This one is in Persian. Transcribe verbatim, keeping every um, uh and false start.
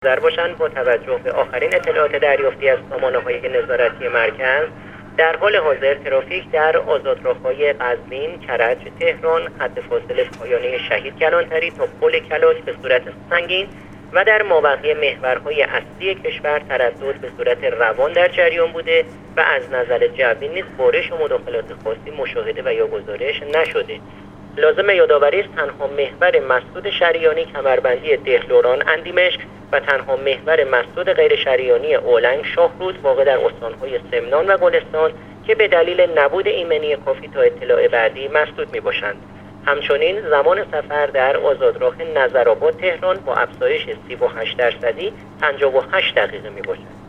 در باشند. با توجه به آخرین اطلاعات دریافتی از سامانه‌های نظارتی مرکز، در حال حاضر ترافیک در آزادراه‌های قزوین، کرج، تهران، خط فاصله پایانه شهید کلانتری تا پل کلاش به صورت سنگین و در مابقی محورهای اصلی کشور تردد به صورت روان در جریان بوده و از نظر جوی نیز بارش و مداخلات خاصی مشاهده و یا گزارش نشده. لازم یادآوری است تنها محور مسدود شریانی کمربندی دهلوران اندیمشک و تنها محور مسدود غیر شریانی اولنگ شاهرود واقع در استانهای سمنان و گلستان که به دلیل نبود ایمنی کافی تا اطلاع بعدی مسدود می باشند. همچنین زمان سفر در آزادراه نظرآباد تهران با افزایش سی و هشت درصدی پنجاه و هشت دقیقه می باشد.